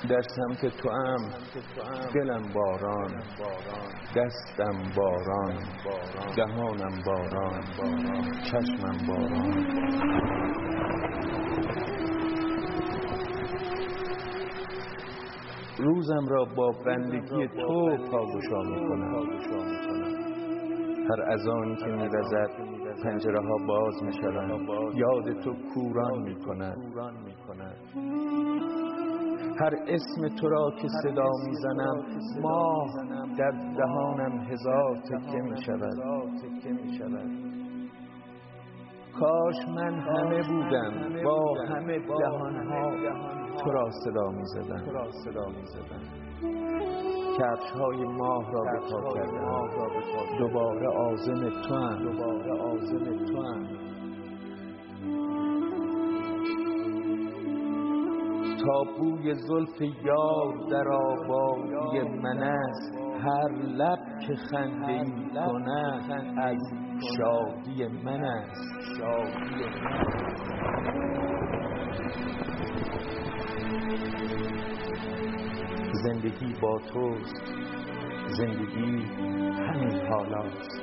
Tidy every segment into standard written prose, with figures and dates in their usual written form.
در سمت تو ام دلم باران، دستم باران، دهانم باران، چشمم باران. روزم را با بندگی تو پاگشا میکنم. هر اذانی که می‌وزد پنجره ها باز میشوند، یاد تو کوران میکند. هر اسم تو را که صدا میزنم، ماه در دهانم هزار تکه میشود. کاش من همه بودم با همه دهانها تو را صدا میزدم. کفش های ماه را به پا کردم، دوباره عازم توام. تا بوی زلف یار در آبادی من است، هر لب که خنده ای کند از شادی من است. زندگی با توست، زندگی همین حالاست.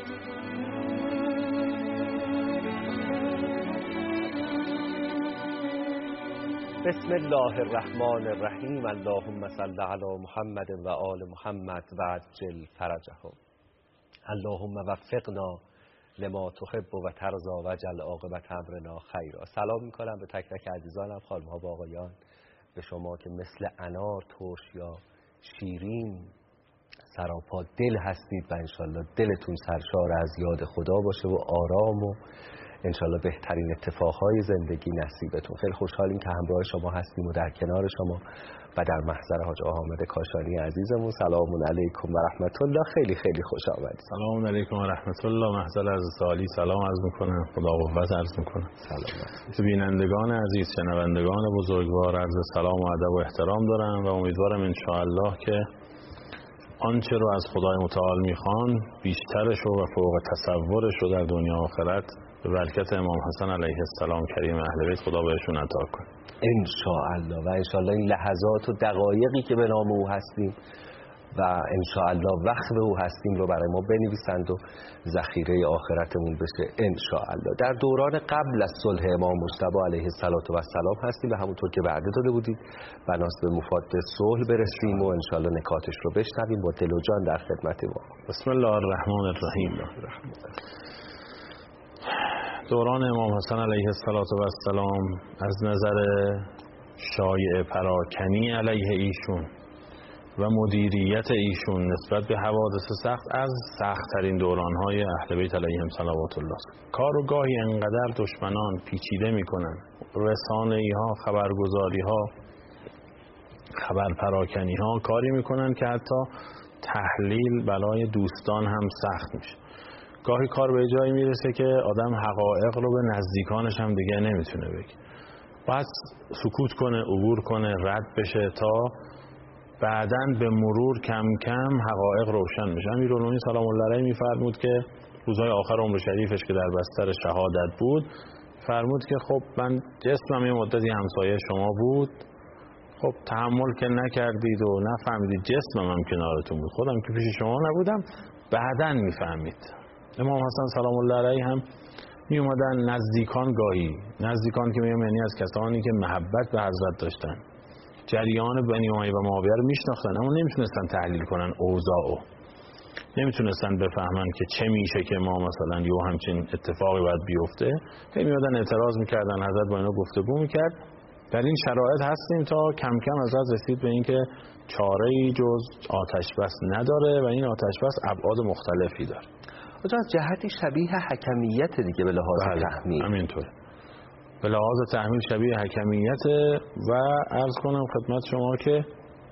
بسم الله الرحمن الرحیم. اللهم صل علی محمد و آل محمد و عجل فرجهم. اللهم وفقنا لما تحب و ترضی و اجعل عاقبت امرنا خیرا. سلام میکنم به تک تک عزیزانم، خانم‌ها و آقایان، به شما که مثل انار ترش یا شیرین سراپا دل هستید و انشالله دلتون سرشار از یاد خدا باشه و آرام و انشالله بهترین اتفاقهای زندگی نصیبتون. خیلی خوشحالیم که همراه شما هستیم و در کنار شما و در محضر حاج حامد کاشانی عزیزمون. سلام علیکم و رحمت الله. خیلی خیلی خوش آمدید. سلام علیکم و رحمت الله. محضر از سالی سلام عرض میکنم، خدا قوت عرض میکنم. سلام. بینندگان عزیز، شنوندگان بزرگوار، عرض سلام و ادب و احترام دارم و امیدوارم ان شاء الله که آنچه رو از خدای متعال میخوان بیشترش و فوق تصورش رو در دنیا و آخرت به برکت امام حسن علیه السلام کریم اهل بیت خدا بهشون عطا کنه ان شاء الله. و ان شاء الله این لحظات و دقایقی که به نام او هستیم و ان شاء الله وقت او هستیم رو برای ما بنویسند و ذخیره آخرتمون بشه ان شاء الله. در دوران قبل از صلح امام مجتبی علیه السلام هستیم و همونطور که وعده داده بودید بناس به مفاد صلح برسیم و ان شاء الله نکاتش رو بشنویم. با دل و جان در خدمت ما. بسم الله الرحمن الرحیم. دوران امام حسن علیه السلام از نظر شایعه پراکنی علیه ایشون و مدیریت ایشون نسبت به حوادث سخت از سخت‌ترین دوران‌های اهل بیت علیهم صلوات الله. کار و گاهی انقدر دشمنان پیچیده می‌کنن، رسانه‌ای‌ها، خبرگزاری‌ها، خبر پراکنی‌ها کاری می‌کنن که حتی تحلیل برای دوستان هم سخت میشه. گاهی کار به جایی میرسه که آدم حقایق رو به نزدیکانش هم دیگه نمیتونه بگه، باید سکوت کنه، عبور کنه، رد بشه تا بعداً به مرور کم کم حقایق روشن بشه. امیرالمومنین سلام الله علیه میفرمود که روزهای آخر عمر شریفش که در بستر شهادت بود فرمود که خب من جسمم یه مدتی همسایه شما بود، خب تحمل که نکردید و نفهمیدید، جسمم هم کنارتون بود، خودم که پیش شما نبودم، بعداً میفهمید. امام حسن سلام الله علیه هم می اومدن نزدیکان، گاهی نزدیکان که میگم یعنی از کسانی که محبت به حضرت داشتن، جریان بنی امیه و معاویه رو میشناختن اما نمیتونستن تحلیل کنن اوضاعو، نمیتونستن بفهمن که چه میشه که ما مثلا یه همچین اتفاقی باید بیفته. هی میادن اعتراض میکردن، حضرت با اینا گفتگو میکرد. در این شرایط هستیم تا کم کم حضرت رسید به این که چاره‌ای جز آتش بس نداره و این آتش بس ابعاد مختلفی داره. از جهتی شبیه حکمیت دیگه به لحاظ تحمیل. همینطور به لحاظ تحمیل شبیه حکمیت و عرض کنم خدمت شما که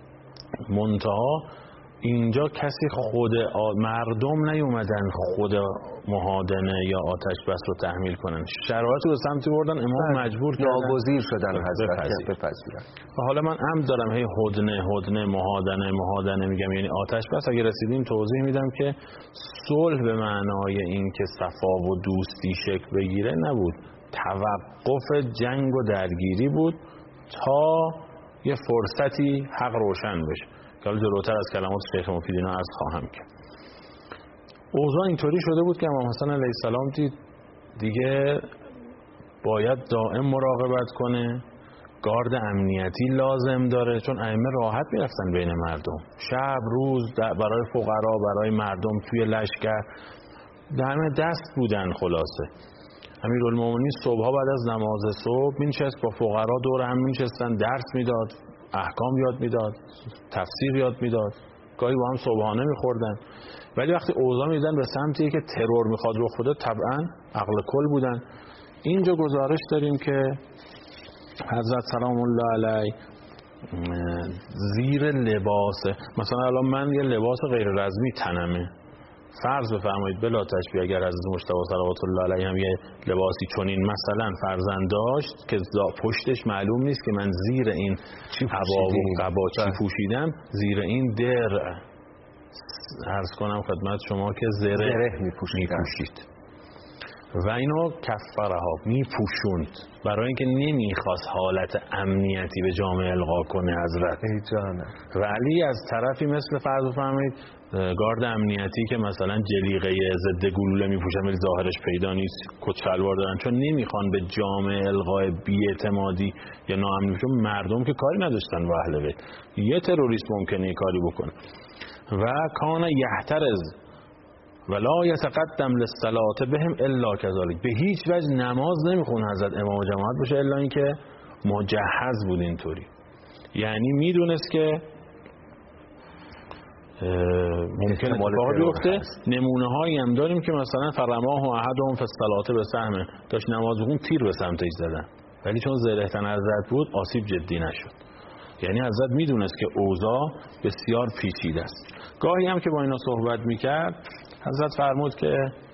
منتها اینجا کسی خود مردم نیومدن خود مهادنه یا آتش بس رو تحمیل کنن، شرایط رو سمتی بردن، امام مجبور کردن، ناگزیر شدن حضرت بپذیرن. حالا من عمد دارم هی هدنه مهادنه میگم، یعنی آتش بس. اگه رسیدیم توضیح میدم که صلح به معنای این که صفا و دوستی شکل بگیره نبود، توقف جنگ و درگیری بود تا یه فرصتی حق روشن بشه که حالا جلوتر از کلمات شیخ مفیدینا عرض خواهم کرد. اوضاع اینطوری شده بود که امام حسن علیه السلام دید دیگه باید دائم مراقبت کنه، گارد امنیتی لازم داره، چون ائمه راحت میرفتن بین مردم، شب روز برای فقرا، برای مردم توی لشکر همه دست بودن. خلاصه امیرالمومنین صبحها بعد از نماز صبح مینشست با فقرا دور هم مینشستن، درس میداد، احکام یاد میداد، تفسیر یاد میداد، گاهی با هم صبحانه میخوردن. ولی وقتی اوضاع میدن به سمتی که ترور میخواد رخ بده، طبعا عقل کل بودن. اینجا گزارش داریم که حضرت سلام الله علیه زیر لباس، مثلا الان من یه لباس غیر رزمی تنمه، فرض بفرمایید بلا تشبیه اگر حضرت مجتبی صلوات الله علیه هم یه لباسی چنین مثلا فرزند داشت که پشتش معلوم نیست که من زیر این عبا و قبا چی پوشیدم، زیر این درع عرض کنم خدمت شما که زره میپوشید و اینو کفرها میپوشوند برای اینکه نمیخواست حالت امنیتی به جامعه القا کنه حضرت. ولی از طرفی مثل فرض بفرمایید گارد امنیتی که مثلا جلیقه ضد گلوله میپوشن ولی ظاهرش پیدا نیست، کت شلوار دارن، چون نمیخوان به جامعه القای بی‌اعتمادی یا ناامنی بشه. مردم که کاری نداشتن با اهل بیت، یه تروریست ممکنه کاری بکنه. و کان یحترز ولا یتقدم للصلاه بهم الا كذلك، به هیچ وجه نماز نمیخونه حضرت امام جماعت باشه الا اینکه مجهز بود اینطوری. یعنی میدونست که ممکن اتفاق بیفته. نمونه هایی هم داریم که مثلا فرماه و احدهم فی الصلاه به سهم، داشت نماز بخون تیر به سمتش زدن ولی چون زره تن حضرت بود آسیب جدی نشد. یعنی حضرت میدونست که اوضاع بسیار پیچیده است. گاهی هم که با اینا صحبت میکرد حضرت فرمود که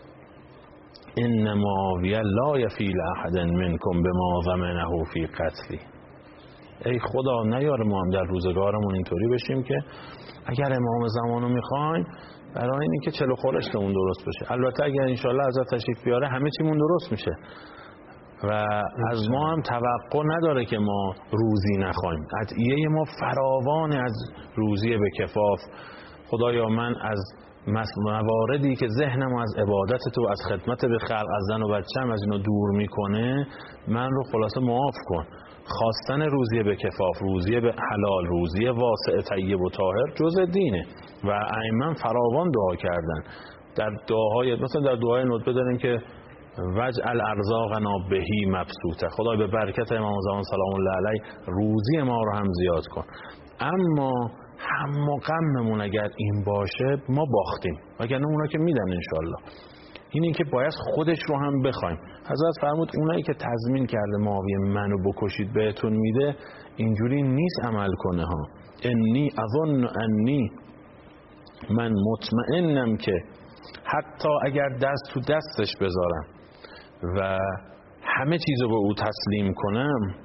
ان معاویه لا یفیل احد منکم بما ضمنه فی قتلی، ای خدا نیاره ما هم در روزگارمون اینطوری بشیم که اگر امام زمانو میخوایم برای اینی که چلو خورشتمون درست بشه. البته اگر انشالله حضرت تشریف بیاره همه چیمون درست میشه و از ما هم توقع نداره که ما روزی نخوایم. عطیه ما فراوان از روزی به کفاف. خدایا من از مواردی که ذهنم از عبادت تو، از خدمت به خلق، از زن و بچه‌م از اینو دور میکنه، من رو خلاصه معاف کن. خواستن روزی به کفاف، روزی به حلال، روزی واسع طیب و طاهر جزء دینه و ائمه فراوان دعا کردن. در دعاهای مثلا در دعای ندبه داریم که وجعل ارزاقنا بهی مبسوطه، خدای به برکت امام زمان سلام الله علیه روزی ما رو هم زیاد کن. اما هم و غممون اگر این باشه ما باختیم، وگرنه اونا که میدن انشالله. این که باید خودش رو هم بخوایم. حضرت فرمود اونایی که تضمین کرده معاویه منو بکشید بهتون میده، اینجوری نیست عمل کنه ها. انی اظن انی، من مطمئنم که حتی اگر دست تو دستش بذارم و همه چیزو به او تسلیم کنم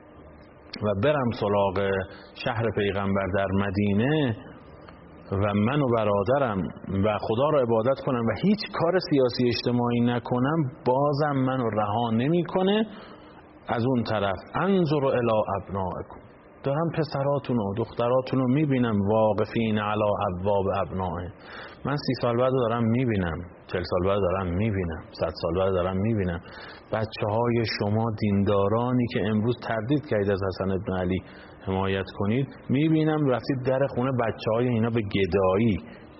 و برم سراغ شهر پیغمبر در مدینه و من و برادرم و خدا رو عبادت کنم و هیچ کار سیاسی اجتماعی نکنم، بازم منو رها نمیکنه. از اون طرف انظر الی ابنائکم، دارم پسراتون و دختراتون رو میبینم واقفین علی ابواب ابنائه. من 30 سال بعد دارم میبینم، 40 سال بعد دارم میبینم، 100 سال بعد دارم میبینم بچه های شما دیندارانی که امروز تردید کردید از حسن ابن علی حمایت کنید، میبینم رفتید در خونه بچه های اینا به گدایی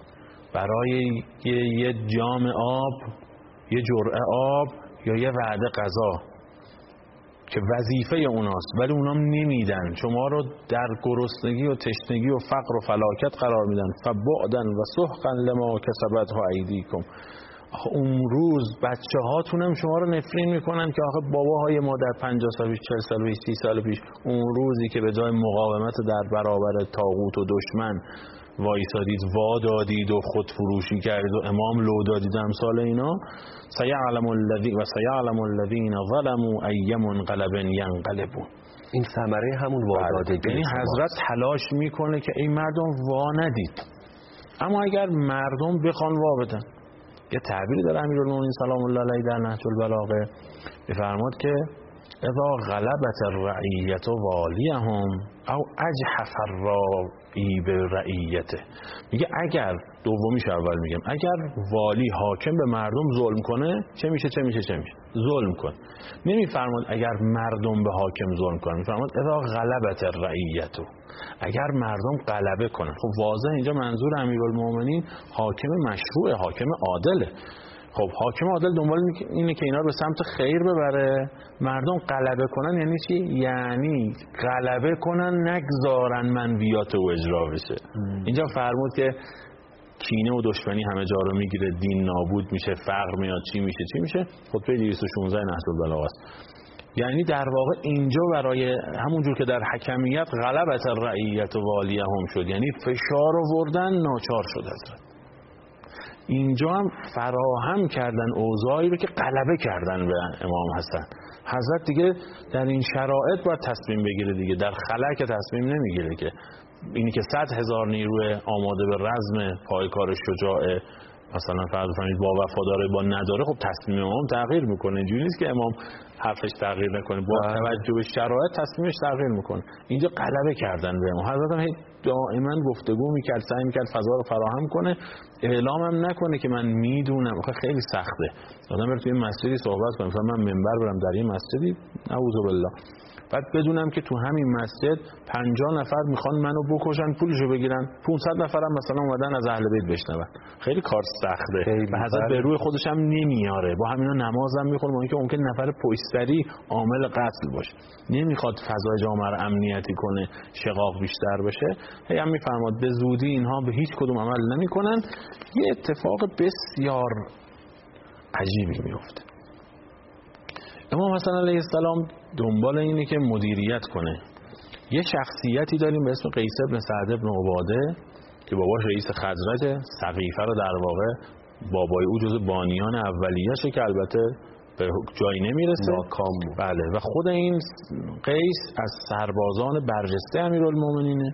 برای یه جام آب، یه جرعه آب یا یه وعده غذا که وظیفه اوناست، ولی اونام نمیدن. شما رو در گرسنگی و تشنگی و فقر و فلاکت قرار میدن. فبعدن و سحقا لما کسبت ایدیکم. اون روز بچه هاتونم شما رو نفرین میکنن که آخه باباهای ما در 50 سال پیش، 40 سال پیش، 30 سال پیش، اون روزی که به جای مقاومت در برابر طاغوت و دشمن وایسادید، وا دادید و خود فروشی کردید و امام لو دادید، امثال اینا. سیعلم الذین ظلموا ای منقلب ینقلبون. این ثمره همون وادادگی. یعنی حضرت تلاش میکنه که این مردم وا ندید، اما اگر مردم بخوان وا بدن. یه تعبیری داره امیرالمومنین سلام الله علیه در نهج البلاغه، میفرماد که اذا غلبت الرعیة والیهم او اجحف الراعی به رعیته. میگه اگر دومیش اول میگم اگر والی حاکم به مردم ظلم کنه چه میشه ظلم کن. نمیفرماد اگر مردم به حاکم ظلم کنن، میفرماد اذا غلبت الرعیته، اگر مردم غلبه کنن. خب واضح اینجا منظور امیرالمومنین حاکم مشروع، حاکم عادله. خب حاکم عادل دنبال اینه که اینا رو به سمت خیر ببره. مردم غلبه کنن یعنی چی؟ یعنی غلبه کنن نگذارن منویات و اجرا بشه. اینجا فرمود که کینه و دشمنی همه جا رو میگیره، دین نابود میشه، فقر میاد، چی میشه. خطبه 216 نهج البلاغه است. یعنی در واقع اینجا برای همونجور که در حکمیت غلبت الرعیت والیه هم شد، یعنی فشار آوردن ناچار شد حضرت. اینجا هم فراهم کردن اوضاعی رو که غلبه کردن به امام حسن. حضرت دیگه در این شرایط باید تصمیم بگیره دیگه، در خلا که تصمیم نمیگیره که اینی که 100,000 نیروی آماده به رزم پایکار شجاع مثلا فرض کنید با وفاداره با نداره، خب تصمیم امام تغییر میکنه. اینجوری نیست که امام حرفش تغییر نکنه، با توجه به شرایط تصمیمش تغییر میکنه. اینجا غلبه کردن به امام. حضرت هم دائما گفتگو میکرد، سعی میکرد فضا رو فراهم کنه، اعلامم نکنه که من میدونم. خیلی سخته آدم بره توی مسجدی صحبت کنه، مثلا من منبر برم در این مسجدی نعوذ بالله، بعد بدونم که تو همین مسجد 50 نفر میخوان منو بکشن پولشو بگیرن، 500 نفرم مثلا اومدن از اهل بیت بشنون. خیلی کار سخته و حضرت به روی خودش هم نمیاره. با همینا نمازم میخونه، با اینکه ممکن نفر پشتری عامل قتل باشه، نمیخواد فضای جامعه رو امنیتی کنه، شقاق بیشتر بشه. هی هم میفرماد به زودی اینها به هیچ کدوم عمل نمیکنن. یه اتفاق بسیار عجیبی میفته. امام حسن علیه السلام دنبال اینه که مدیریت کنه. یه شخصیتی داریم به اسم قیس بن سعد بن عباده که باباش رئیس خزرج، سقیفه رو در واقع بابای او جز بانیان اولیه‌شه که البته به جایی نمیرسه، ناکام بود. بله. و خود این قیس از سربازان برجسته امیرالمومنینه.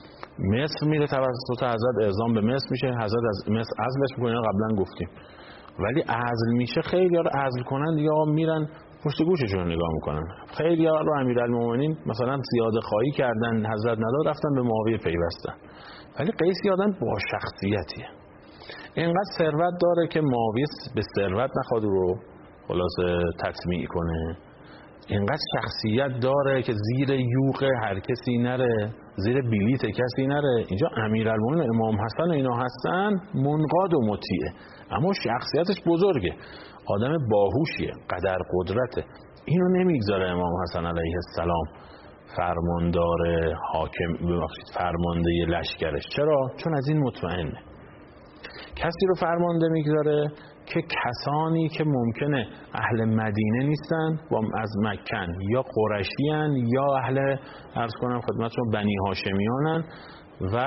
مصر میره، توسط حضرت اعزام به مصر میشه، حضرت از مصر عزلش میکنه، قبلا گفتیم. ولی عزل میشه، خیلی ها رو عزل کنن دیگه آقا میرن پشت گوششون رو نگاه میکنن. خیلی ها رو امیرالمومنین مثلا زیاده خواهی کردن، حضرت نداد، رفتن به معاویه پیوستن. ولی قیس یادن با شخصیتیه، اینقدر ثروت داره که معاویه به ثروت نخواد رو خلاصه تطمیع کنه. اینقدر شخصیت داره که زیر یوغ هر کسی نره، زیر بلیت کسی نره. اینجا امیرالمومنین امام حسن اینا هستن، منقاد و مطیعه، اما شخصیتش بزرگه، آدم باهوشیه، قدر قدرته. اینو نمیگذاره امام حسن علیه السلام فرماندار حاکم، فرمانده لشکرش. چرا؟ چون از این مطمئنه. کسی رو فرمانده میگذاره که کسانی که ممکنه اهل مدینه نیستن و از مکن یا قرشیان یا اهل عرض کنم خدمتشون بنی هاشمیانن و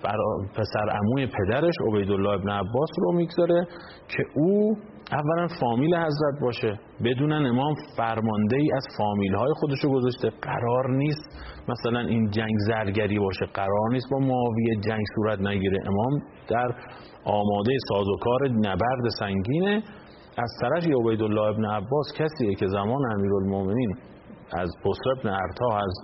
پسر عموی پدرش عبیدالله ابن عباس رو میگذاره که او اولا فامیل حضرت باشه. بدونن امام فرمانده ای از فامیل های خودشو گذاشته، قرار نیست مثلا این جنگ زرگری باشه، قرار نیست با معاویه جنگ صورت نگیره. امام در آماده سازوکار نبرد سنگینه. از طرف عبیدالله ابن عباس کسیه که زمان امیرالمومنین از بصر ابن ارتا از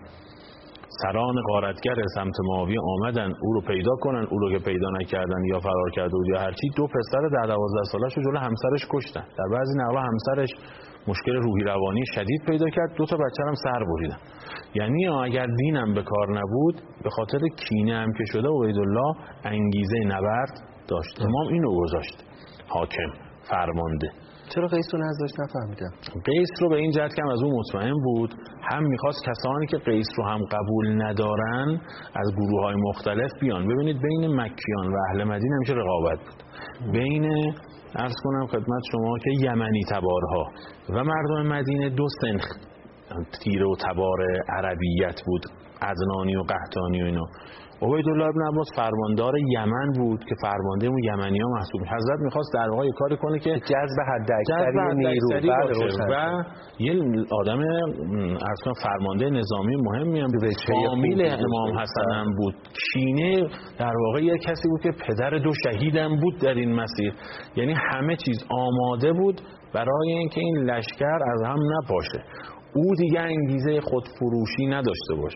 سران غارتگر سمت معاویه آمدن او رو پیدا کنن، او رو که پیدا نکردن یا فرار کرده بود یا هرچی، 2 پسر در 12 سالش رو جلو همسرش کشتن. در بعضی نقلا همسرش مشکل روحی روانی شدید پیدا کرد، 2 تا بچه هم سر بریدن. یعنی اگر دینم به کار نبود، به خاطر کینه هم که شده عبیدالله انگیزه نبرد داشت. امام اینو گذاشت حاکم فرمانده. چرا قیس رو نذاشت؟ نفهمیدم. قیس رو به این جهت که از اون مطمئن بود، هم میخواست کسانی که قیس رو هم قبول ندارن از گروه‌های مختلف بیان. ببینید بین مکیان و اهل مدینه همیشه رقابت بود. بین عرض کنم خدمت شما که یمنی تبارها و مردم مدینه 2 سنخ تیره و تبار عربیت بود، عدنانی و قحطانی و اینا. عبیدالله ابن عباس فرماندار یمن بود که فرمانده اون یمنی ها محسوب. حضرت میخواست در واقع کاری کنه که جذب حداکثری نیرو و یه آدم اصلا فرمانده نظامی مهمی هم بود، فامیل امام حسن هم بود. کینه در واقع یه کسی بود که پدر 2 شهیدم بود در این مسیر. یعنی همه چیز آماده بود برای اینکه این لشکر از هم نپاشه، او دیگه انگیزه خودفروشی نداشته باشه.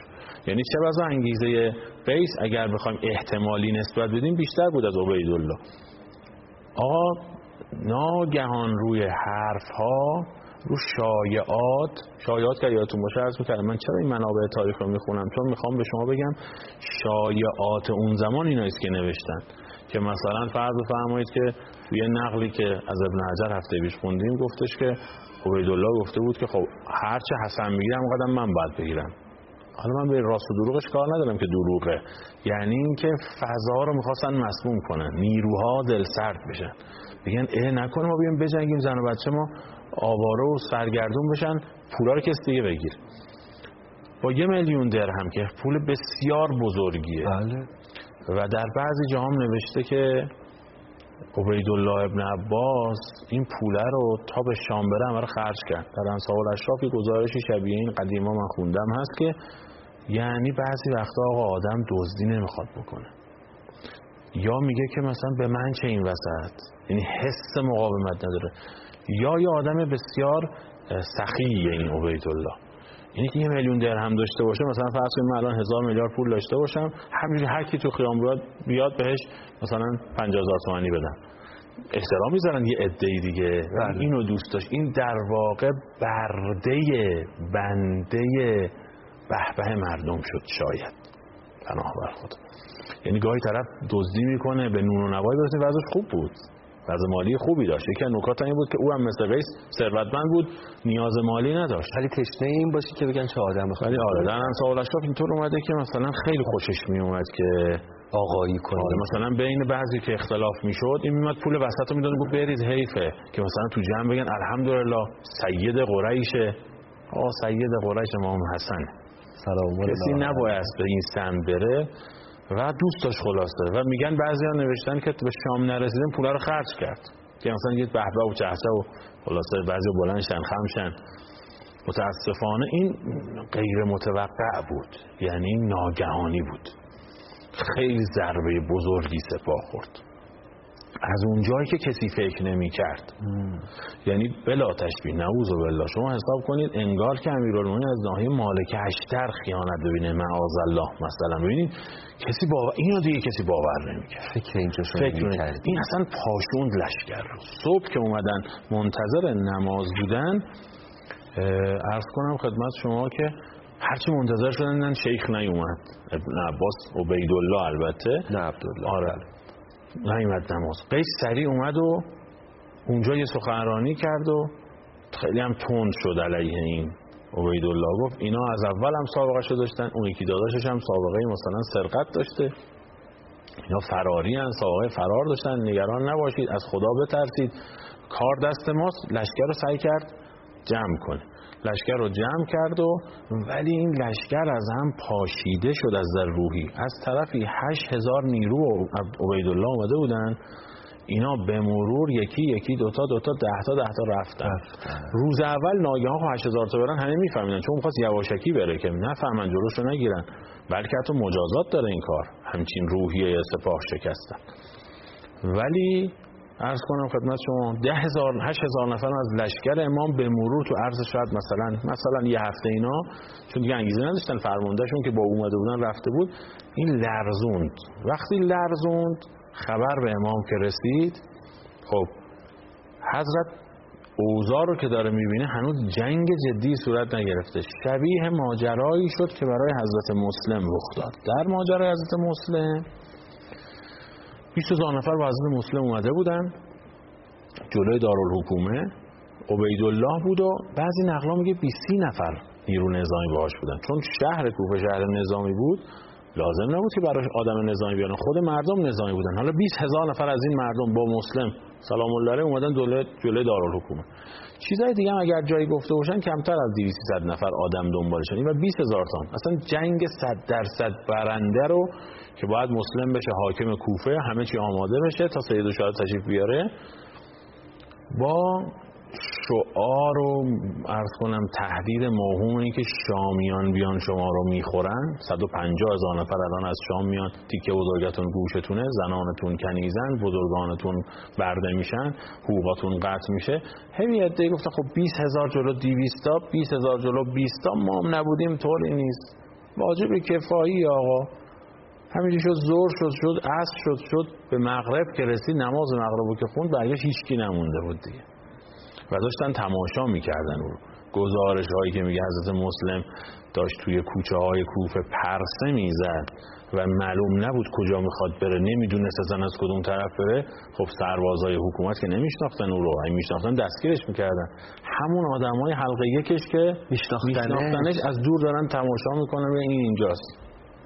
یعنی چه بسا انگیزه قیس اگر بخوایم احتمالی نسبت بدیم بیشتر بود از عبیدالله. آقا ناگهان روی حرف‌ها، رو شایعات که یادتون باشه عرض می‌کردم من چرا این منابع تاریخ رو میخونم، چون میخوام به شما بگم شایعات اون زمان اینایی است که نوشتن، که مثلا فرض بفرمایید که توی نقلی که از ابن حجر هفته پیش خوندیم گفتش که عبیدالله گفته بود که خب هر چه حسن میگیرم قدم من باید بگیرم. حالا من به راست و دروغش کار ندارم که دروغه، یعنی اینکه فضا رو میخواستن مسموم کنن، نیروها دل سرد بشن، بگن نکنه ما بیایم بجنگیم، زن و بچه ما آواره و سرگردون بشن، پولا رو کس دیگه بگیر. با 1,000,000 درهم که پول بسیار بزرگیه. بله. و در بعضی جاها هم نوشته که عبیدالله ابن عباس این پوله رو تا به شام بره همه رو خرج کرد. در انصاف الاشراف گزارشی شبیه این قدیما من خوندم هست که یعنی بعضی وقتا آقا آدم دزدی نمیخواد بکنه، یا میگه که مثلا به من چه این وسط، یعنی حس مقاومت نداره، یا یه آدم بسیار سخیه این عبیدالله، یعنی که 1,000,000 درهم داشته باشه، مثلا فرض کنیم من الان 1000 میلیارد پول داشته باشم، همینجوری هر کی تو خیابون بیاد بهش مثلا 50,000 تومانی بدم، احترام میذارن یه عده‌ای دیگه. اینو دوست داشت. این در واقع بنده بهبه مردم شد شاید، پناه بر خدا. یعنی گاهی طرف دزدی میکنه به نون و نوای برسه، وضعش خوب بود، وضع مالی خوبی داشت. یکی از نکات این بود که او هم مثل قیس ثروتمند بود، نیاز مالی نداشت، ولی تشنه این باشی که بگن چه آدم بخواد. ولی آره در انصاف الاشراف اینطور اومده که مثلا خیلی خوشش میومد که آقایی کنه. مثلا بین بعضی که اختلاف میشد این میومد پول وسط رو میداد، گفت بریز حیفه، که مثلا تو جمع بگن الحمدلله سید قریشه. سید قریش امام حسن، سلام الله، کسی نباید به این سمت بره و دوست داشت خلاصه. و میگن بعضیا نوشتن که به شام نرسیدن پولا رو خرج کرد، که مثلا یه بهبه و چهچه و خلاصه بعضی بلندشن خمشن. متاسفانه این غیر متوقع بود، یعنی ناگهانی بود، خیلی ضربه بزرگی سپاه خورد از اون جایی که کسی فکر نمی کرد. یعنی بلا تشبیه، نعوذ بالله، شما حساب کنید انگار که امیرالمومنین از ناحیه مالک اشتر خیانت ببینه، معاذالله مثلا. ببینید کسی اینو دیگه کسی باور نمی کرد. فکر اینجا شما نمی‌کردید. این اصلا پاشوند لشکر رو. صبح که اومدن منتظر نماز بودن، عرض کنم خدمت شما که هرچی منتظر شدن شیخ نیومد، ابن عباس، عبیدالله البته نه عبدالله، آره نیومد نماز. قیس سریع اومد و اونجا یه سخنرانی کرد و خیلی هم تند شد علیه این عبیدالله. گفت اینا از اول هم سابقه شو داشتن، اون یکی داداشش هم سابقه مثلا سرقت داشته، اینا فراری هن، سابقه فرار داشتن، نگران نباشید، از خدا بترسید، کار دست ماست. لشکر رو سعی کرد جمع کنه، لشکر رو جمع کرد ولی این لشکر از هم پاشیده شد از در روحی. از طرفی 8,000 نیرو عبیدالله آمده بودن، اینا به مرور یکی دوتا 10 رفتن. روز اول ناگهان 8,000 تا برن، همه میفهمیدن، چون می‌خواست یواشکی بره که نفهمن جلوش رو نگیرن، بلکه حتی مجازات داره این کار، همچین روحیه سپاه شکستن. ولی عرض کنم خدمت شما 8,000 نفر از لشکر امام به مرور تو عرض شاید مثلا یه هفته اینا، چون دیگه انگیزه نداشتن، فرماندهشون که با اومده بودن رفته بود، این لرزوند. وقتی لرزوند خبر به امام که رسید، خب حضرت اوضاع رو که داره میبینه هنوز جنگ جدی صورت نگرفته، شبیه ماجرایی شد که برای حضرت مسلم رخ داد. در ماجرای حضرت مسلم 20,000 نفر با حضرت مسلم اومده بودن جلوی دارالحکومه، عبیدالله بود و بعضی نقلا میگه 20 نفر نیرو نظامی باهاش بودن، چون شهر کوفه شهر نظامی بود، لازم نبود که برای آدم نظامی بیارن، خود مردم نظامی بودن. حالا 20,000 نفر از این مردم با مسلم سلام الله علیه اومدن جلوی دارالحکومه. چیزای دیگه هم اگر جایی گفته باشن کمتر از 200 نفر آدم دنبالشن، این و 20,000 تا. اصلا جنگ 100% برنده رو که باید مسلم بشه حاکم کوفه، همه چی آماده بشه تا سید الشهدا تشریف بیاره، با شعار و عرض کنم تهدید موهوم این که شامیان بیان شما رو میخورن، 150,000 نفر الان از شام میان، تیکه بزرگتون گوشتونه، زنانتون کنیزن، بزرگانتون برده میشن، حقوقاتون قطع میشه. همین عده گفتن خب 20,000 جلو 200 تا، 20,000 جلو 20 تا، ما هم نبودیم طوری نیست. واجب کفایی آقا. همینجوری شد ظهر شد عصر شد به مغرب که رسید، نماز مغرب که خوند برگشت هیچکی نمونده بود دیگه و داشتن تماشا میکردن. اون گزارش هایی که میگه حضرت مسلم داشت توی کوچه های کوفه پرسه میزد و معلوم نبود کجا میخواد بره، نمیدونست اصلا از کدوم طرف بره. خب سربازای حکومت که نمیشناختن اون رو، اگه میشناختن دستگیرش میکردن. همون آدمای حلقه یکش که میشناختنش از دور دارن تماشا میکنن و این اینجاست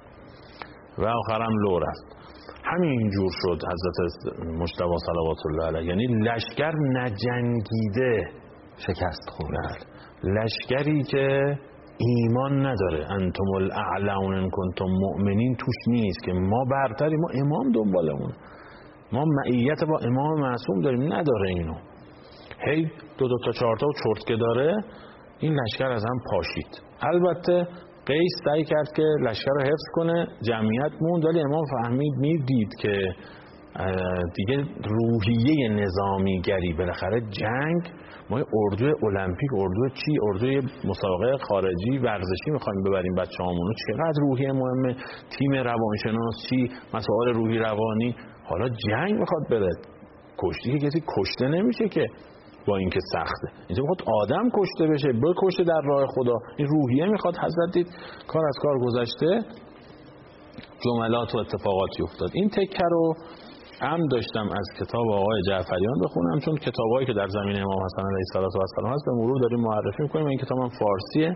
و آخرم لو رفت. همین جور شد حضرت مجتبی صلوات الله علیه، یعنی لشکر نجنگیده شکست خورد، لشکری که ایمان نداره. انتم الاعلون ان کنتم مؤمنین توش نیست که ما برتری، ما امام دنبالمون، ما معیت با امام معصوم داریم، نداره اینو. هی دو تا چهار تا چرتکه داره. این لشکر از هم پاشید. البته قیس سعی کرد که لشکر رو حفظ کنه، جمعیت موند، ولی امام فهمید، میدید که دیگه روحیه نظامیگری، بالاخره جنگ، ما اردوی المپیک، اردوی چی، اردوی مسابقه خارجی ورزشی میخوایم ببریم بچه‌هامونو، چقدر روحیه مهمه، تیم روانشناسی، مسائل روحی روانی. حالا جنگ میخواد بره، کشتی که کسی کشته نمیشه که با اینکه سخته، اینجا میخواد آدم کشته بشه، بکشه در راه خدا. این روحیه میخواد. حضرت دید کار از کار گذشته، جملات و اتفاقاتی افتاد. این تکه رو داشتم از کتاب آقای جعفریان بخونم، چون کتابایی که در زمینه امام حسن علیه السلام هست به مرور داریم معرفی میکنیم. این کتاب هم فارسیه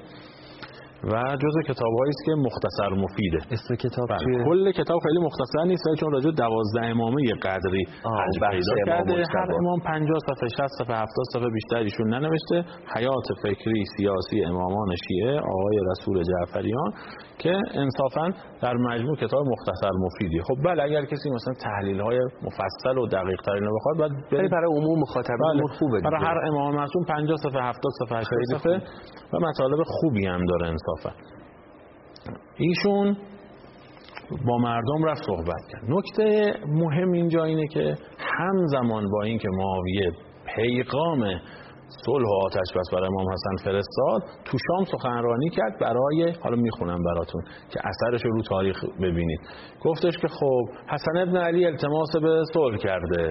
و جزء کتاب‌هایی است که مختصر مفیده. اسم کتاب چیه؟ کل کتاب خیلی مختصر نیست، چون راجع 12 امامه قدری پیدا کرده. هر امام 50 صفحه، 60 صفحه، 70 صفحه بیشتر ایشون ننوشته. حیات فکری سیاسی امامان شیعه آقای رسول جعفریان که انصافاً در مجموع کتاب مختصر مفیدی. خب بله، اگر کسی مثلا تحلیل‌های مفصل و دقیق‌تری رو بخواد، بعد برای عموم مخاطبین خوبه. برای هر امام معصوم 50 صفحه، 70 صفحه، 80 صفحه و مطالب خوبی هم داره انصافا. ایشون با مردم رفت صحبت کرد. نکته مهم اینجا اینه که همزمان با اینکه معاویه پیغام صلح و آتش بس برای امام حسن فرستاد، تو شام سخنرانی کرد برای، حالا میخونم براتون که اثرش رو تاریخ ببینید. گفتش که خب حسن ابن علی التماس به صلح کرده،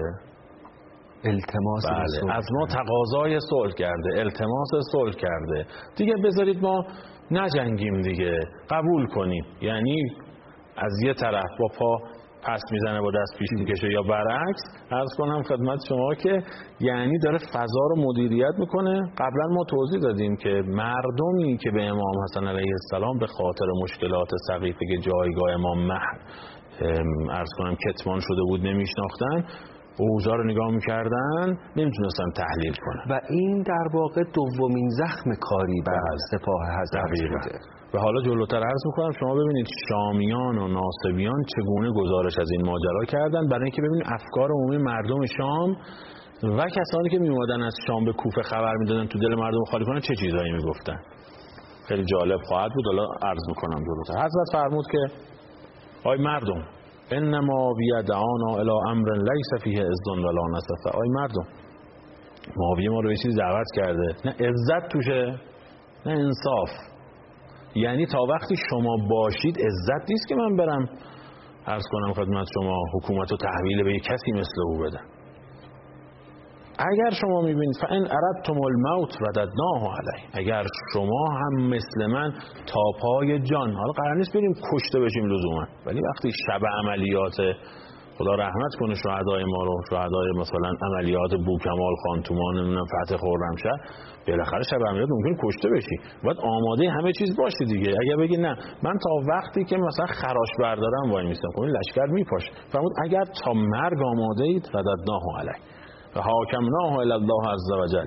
التماس بله، از ما تقاضای صلح کرده، التماس صلح کرده، دیگه بذارید ما نجنگیم دیگه، قبول کنیم. یعنی از یه طرف با پا پس میزنه با دست پیش میکشه، یا برعکس. عرض کنم خدمت شما که یعنی داره فضا رو مدیریت میکنه. قبلا ما توضیح دادیم که مردمی که به امام حسن علیه السلام به خاطر مشکلات سقیفه که جایگاه امام عرض کنم کتمان شده بود نمیشناختن، اوضاع رو نگاه میکردن، نمیتونستن تحلیل کنن و این در واقع دومین زخم کاری بر سپاه حضرت بوده. و حالا جلوتر عرض میکنم شما ببینید شامیان و ناصبیان چگونه گزارش از این ماجرا کردن، برای اینکه ببینید افکار عمومی مردم شام و کسانی که میومدن از شام به کوفه خبر میدادن تو دل مردم خالی کنن چه چیزایی میگفتن. خیلی جالب خواهد بود. حالا عرض میکنم جلوتر. حضرت فرمود که آی مردم، انما بیدعانا الی امر لیس فیه عز ولا نصف. آی مردم، معاویه ما رو به چیز دعوت کرده، نه عزت توشه نه انصاف. یعنی تا وقتی شما باشید عزت نیست که من برم عرض کنم خدمت شما حکومت رو تحویل به یک کسی مثل او بدم. اگر شما میبینید فان اردتم الموت رددناه علیه، اگر شما هم مثل من تا پای جان، حالا قرار نیست بریم کشته بشیم لزوما، ولی وقتی شب عملیات خدا رحمت کنه شهدای ما رو، شهدای مثلا عملیات بوکمال خان تومان، نمیدونم فتح خرمشهر، بالاخره شب عملیات ممکن کشته بشی، باید آماده همه چیز باشی دیگه. اگر بگی نه من تا وقتی که مثلا خراش بردارم وای میستم، خب این لشکر میپاش. فرمود اگر تا مرگ آماده اید رددناه علیه و حاکمناه الی الله عز وجل،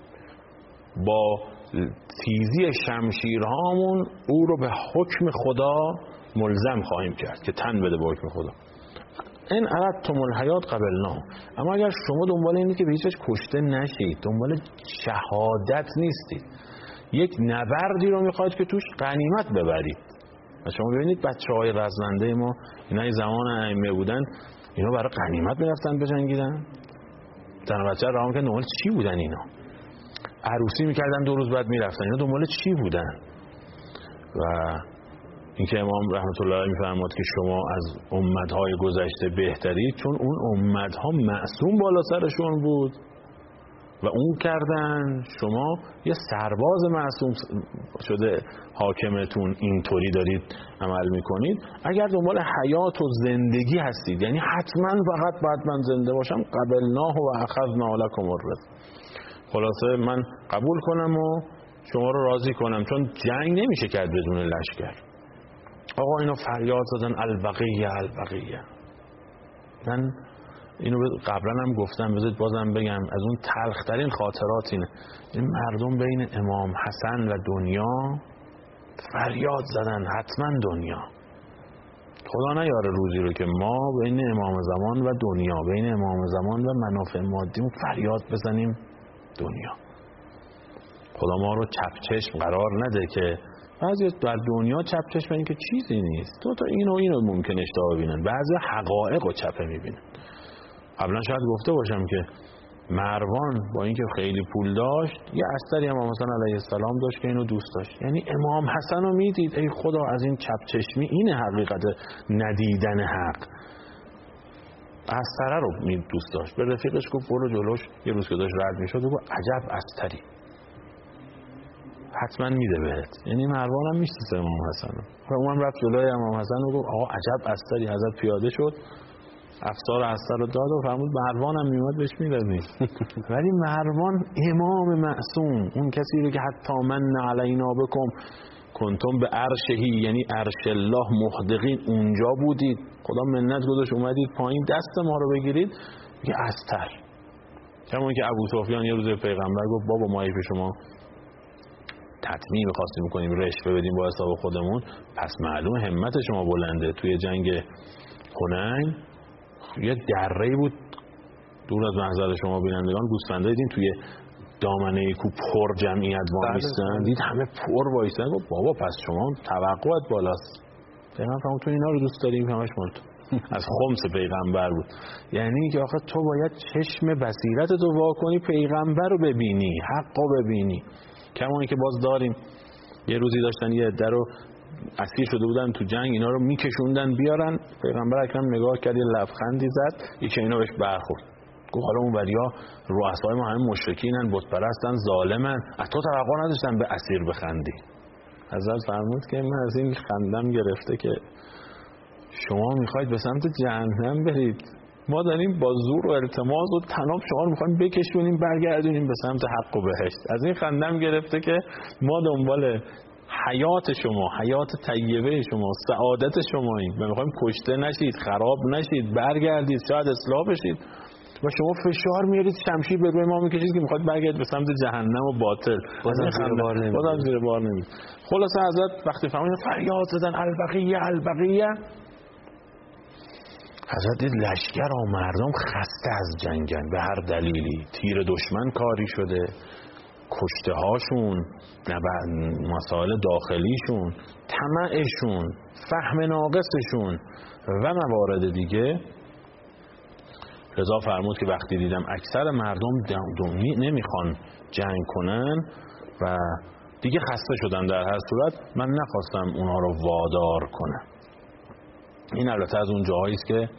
با تیزی شمشیرهامون او رو به حکم خدا ملزم خواهیم کرد که تن بده به حکم خدا. این اردتم الحیات قبلناه. اما اگر شما دنبال اینید که به هیچ وجه کشته نشید، دنبال شهادت نیستید، یک نبردی رو میخواید که توش غنیمت ببرید. و شما ببینید بچه‌های رزمنده ما، اینا زمان ائمه بودن، اینا برای غنیمت میرفتن بجنگیدن. زن بچه راه میکردن دنبال چی بودن اینا؟ عروسی میکردن 2 روز بعد میرفتن. اینا دنبال چی بودن؟ و اینکه امام رحمت الله علیه میفرماد که شما از امتهای گذشته بهترید، چون اون امتها معصوم بالا سرشون بود و اون کردن، شما یه سرباز معصوم شده حاکمتون اینطوری دارید عمل میکنید. اگر دنبال حیات و زندگی هستید، یعنی حتما فقط باید من زنده باشم، قبلناه و اخذنا لکم الرزق، خلاصه من قبول کنم و شما رو راضی کنم، چون جنگ نمیشه کرد بدون لشکر. آقا اینو فریاد زدن البقیه البقیه. من اینو قبلا هم گفتم، بذارید بازم بگم، از اون تلخترین خاطرات اینه، این مردم بین امام حسن و دنیا فریاد زدن حتما دنیا. خدا نیاره روزی رو که ما بین امام زمان و دنیا، بین امام زمان و منافع مادیمون فریاد بزنیم دنیا. خدا ما رو چپچشم قرار نده که بعضی در دنیا چپچشم این که چیزی نیست، تو اینو ممکن اشتباه ببینن، بعضی حقایق رو چپه میبینن. قبلا شاید گفته باشم که مروان با اینکه خیلی پول داشت، یه استری امام حسن علیه السلام داشت که اینو دوست داشت. یعنی امام حسن رو میدید، ای خدا از این چپچشمی، اینه حقیقت ندیدن حق. استره رو دوست داشت، به رفیقش گفت برو جلوش، یه روز که داشت رد میشد گفت عجب استری، حتما میده بهت. یعنی مروان هم میشناسه امام حسن و اونم رفت جلوی امام حسن و گفت آقا عجب استری، حضرت پیاده شد، افسار استر رو داد و فرمود مروان هم میومد بهش میدادیم. ولی مروان امام معصوم، اون کسی رو که حتی من علینا بکم کنتم به عرشهی، یعنی عرش الله محدقین، اونجا بودید، خدا منت گذاشت اومدید پایین دست ما رو بگیرید، میگه استر. همون که ابو سفیان یه روز پیغمبر گفت بابا ما ایپ شما تطمیع می‌خواستیم کنیم، رشوه بدیم با حساب خودمون، پس معلوم همت شما بلنده. توی جنگ حنین یه دره‌ای بود دور از محضر شما بینندگان، گوسفندا دیدین توی دامنه کو پر جمعیت وایسن، دید همه پر وایسن، گفت بابا پس شما توقعت بالاست. پیغمبر تو اینا رو دوست داریم، همش مال تو. از خمس پیغمبر بود. یعنی که آخه تو باید چشم بصیرت تو وا کنی، پیغمبر رو ببینی، حق رو ببینی. کما اینکه باز داریم یه روزی داشتن یه عده رو اسیر شده بودن تو جنگ، اینا رو میکشوندن بیارن، پیغمبر اکرم نگاه کرد یه لبخندی زد، یکی اینا بهش برخورد، گفت حالا اون وریا رؤسای ما همه مشرکینن، بت پرستن، ظالمن، از تو توقع نداشتن به اسیر بخندی. حضرت فرمود که من از این خندم گرفته که شما میخواید به سمت جهنم برید، ما داریم با زور و التماس و طناب شما رو میخوایم بکشونیم برگردونیم به سمت حق و بهشت. از این خندم گرفته که ما دنبال حیات شما، حیات طیبه شما، سعادت شماییم و میخوایم کشته نشید، خراب نشید، برگردید، شاید اصلاح بشید و شما فشار میارید، شمشیر به روی ما میکشید که میخواید برگردید به سمت جهنم و باطل. بازم زیر بار نمید. خلاصه حضرت وقتی فهمید فریاد زدن البقیه البقیه، حضرت دید لشکر و مردم خسته از جنگن به هر دلیلی، تیر دشمن کاری شده، کشته هاشون، مسائل داخلیشون، طمعشون، فهم ناقصشون و موارد دیگه. رضا فرمود که وقتی دیدم اکثر مردم نمیخوان جنگ کنن و دیگه خسته شدن، در هر صورت من نخواستم اونها رو وادار کنم. این البته از اون جاهایی است که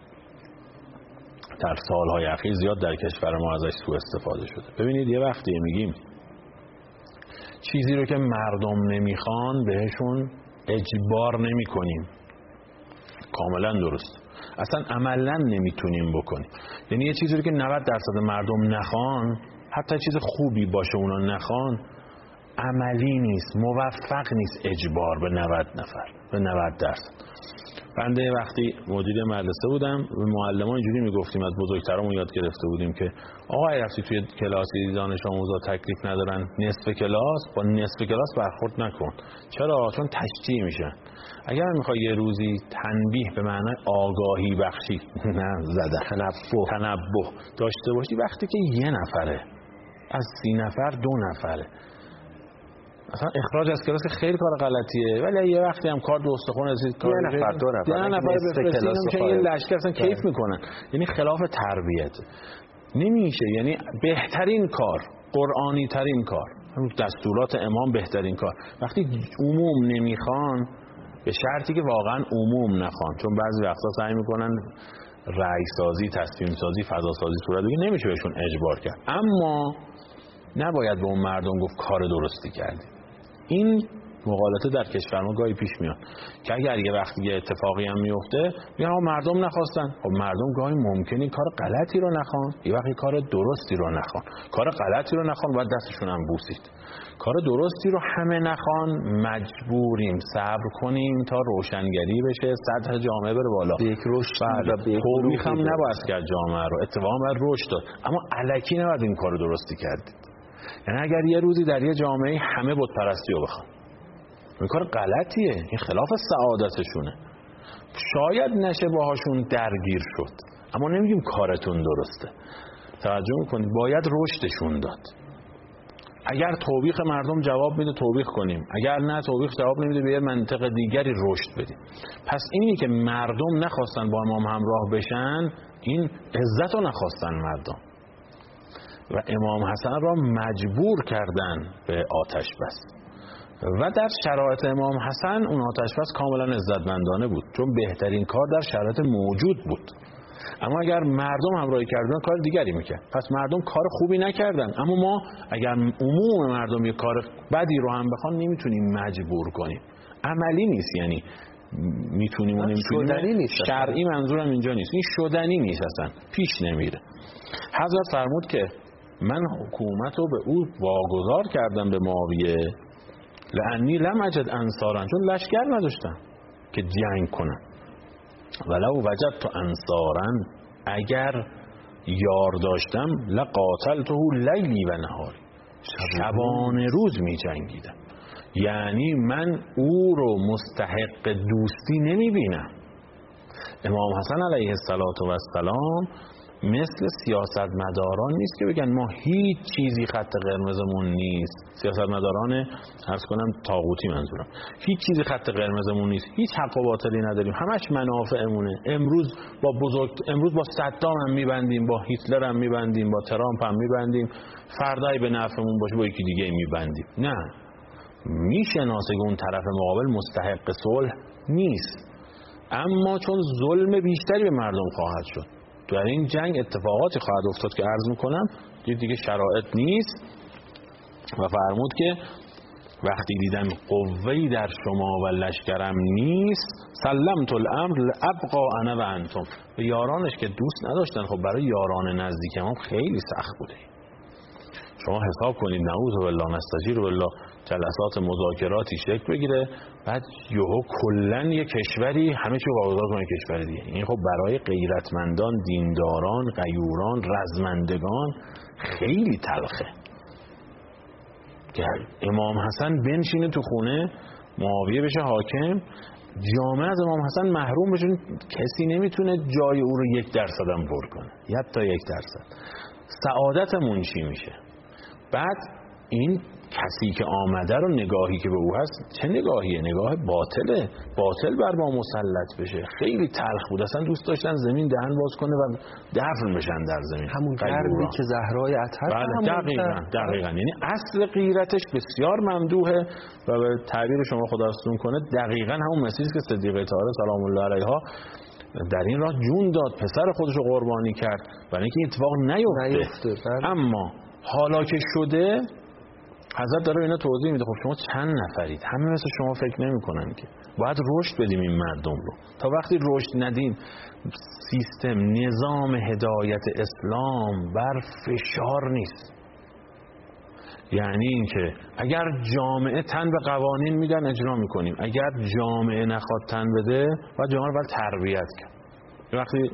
در سالهای اخیر زیاد در کشور ما ازش سوء استفاده شده. ببینید یه وقتی میگیم چیزی رو که مردم نمیخوان بهشون اجبار نمی کنیم، کاملا درست، اصلا عملا نمیتونیم بکنیم. یعنی یه چیزی رو که 90% مردم نخوان، حتی چیز خوبی باشه اونا نخوان، عملی نیست، موفق نیست اجبار به 90 نفر، به 90%. بنده وقتی مدیر مدرسه بودم به معلمان اینجوری میگفتیم، از بزرگترامون یاد گرفته بودیم که آقا رفتی توی کلاسی دانش آموزا تکلیف ندارن، نصف کلاس با نصف کلاس برخورد نکن. چرا؟ چون تشجیع میشن. اگر میخوای یه روزی تنبیه به معنای آگاهی بخشی، نه زدن، تنبه داشته باشی، وقتی که یه نفره از 30 نفر 2 نفره، مثلا اخراج از کلاس خیلی کار غلطیه، ولی یه وقتی هم کار دوستخون از کار یه نفر 2 نفر، یه نفر بفرستین میشه یه لشکر اصلا کیف میکنن. یعنی خلاف تربیت نمیشه. یعنی بهترین کار، قرآنی ترین کار، دستورات امام بهترین کار. وقتی عموم نمیخوان به شرطی که واقعا عموم نخوان، چون بعضی وقتا سعی میکنن رأی سازی، تصمیم سازی، فضا سازی صورت بگیره، نمیشه بهشون اجبار کرد. اما نباید به اون مردم گفت کار درستی کردی. این مقالطه در کشور ما گاهی پیش میاد که اگر یه وقتی یه اتفاقی هم میفته میگن مردم نخواستن. خب مردم گاهی ممکنه کار غلطی رو نخوان، یه وقتی کار درستی رو نخوان. کار غلطی رو نخوان بعد دستشون هم بوسید. کار درستی رو همه نخوان، مجبوریم صبر کنیم تا روشنگری بشه، سطح جامعه بره بالا. به یک رشد و توبیخ هم نباید کرد جامعه رو، اتفاقا باید رشد داد، اما الکی نباید این کار درستی کردید. یعنی اگر یه روزی در یه جامعه همه بت پرستی رو بخوان، این کار غلطیه، این خلاف سعادتشونه. شاید نشه باهاشون درگیر شد، اما نمیگیم کارتون درسته. توجه میکنید، باید رشدشون داد. اگر توبیخ مردم جواب میده توبیخ کنیم، اگر نه توبیخ جواب نمیده به یه منطق دیگری رشد بدیم. پس اینی که مردم نخواستن با امام همراه بشن، این عزت رو نخواستن مردم و امام حسن را مجبور کردن به آتش بس. و در شرایط امام حسن اون آتش بس کاملا عزتمندانه بود، چون بهترین کار در شرایط موجود بود. اما اگر مردم همراهی کردن کار دیگری میکرد. پس مردم کار خوبی نکردن، اما ما اگر عموم مردم یک کار بدی رو هم بخوان نمیتونیم مجبور کنیم. عملی نیست، یعنی میتونیم و نمیتونیم، شرعی منظورم اینجا نیست، این شدنی نیست، اصلا پیش نمیره. حضرت فرمود که من حکومت رو به او واگذار کردم به معاویه لعنی لم اجد انصارا، چون لشکر نداشتم که جنگ کنم. ولو وجدت انصارا، اگر یار داشتم لقاتلته لیلی و نهاری، شبانه روز می جنگیدم. یعنی من او رو مستحق دوستی نمی بینم. امام حسن علیه السلام مثل سیاستمداران نیست که بگن ما هیچ چیزی خط قرمزمون نیست. سیاستمداران عرض کنم طاغوتی منظورم، هیچ چیزی خط قرمزمون نیست، هیچ حق و باطلی نداریم، همش منافعمونه. امروز با صدام هم میبندیم، با هیتلر هم میبندیم، با ترامپ هم میبندیم، فردای به نفعمون باشه با یکی دیگه میبندیم. نه، میشناسه که اون طرف مقابل مستحق صلح نیست، اما چون ظلم بیشتری به مردم خواهد شد در این جنگ اتفاقاتی خواهد افتاد که عرض میکنم دیگه شرایط نیست. و فرمود که وقتی دیدم قوه‌ای در شما و لشکرم نیست سلمت الامر لابقا انا و انتم، به یارانش که دوست نداشتن. خب برای یاران نزدیک ما خیلی سخت بوده. شما حساب کنید نعوذ بالله نستجیر بالله جلسات مذاکراتی شکل بگیره، بعد یهو کلا یه کشوری همه چی واگذار کنه کشور دیگه. این خب برای غیرتمندان، دینداران، غیوران، رزمندگان خیلی تلخه که امام حسن بنشینه تو خونه، معاویه بشه حاکم، جامعه از امام حسن محروم بشه، کسی نمیتونه جای او رو 1% هم پر کنه، حتی 1%. سعادتمون چی میشه؟ بعد این کسی که آمده رو نگاهی که به او هست چه نگاهیه؟ نگاه باطله، باطل بر ما مسلط بشه. خیلی تلخ بود، اصلا دوست داشتن زمین دهن باز کنه و دفن بشن در زمین. همون گردی که زهرای اطهر. دقیقاً یعنی اصل غیرتش بسیار ممدوحه و به تعبیر شما خداستون کنه دقیقاً همون مسیری که صدیقه طاهره سلام الله علیها در این راه جون داد، پسر خودش رو قربانی کرد برای اینکه اتفاق نیفته. اما حالا که شده حضرت داره اینا توضیح میده. خب شما چند نفرید؟ همه مثل شما فکر نمی‌کنن که باید رشد بدیم این مردم رو. تا وقتی رشد ندیم سیستم نظام هدایت اسلام بر فشار نیست. یعنی اینکه اگر جامعه تن به قوانین میدن اجرا میکنیم، اگر جامعه نخواد تن بده و جامعه رو باید تربیت کرد. وقتی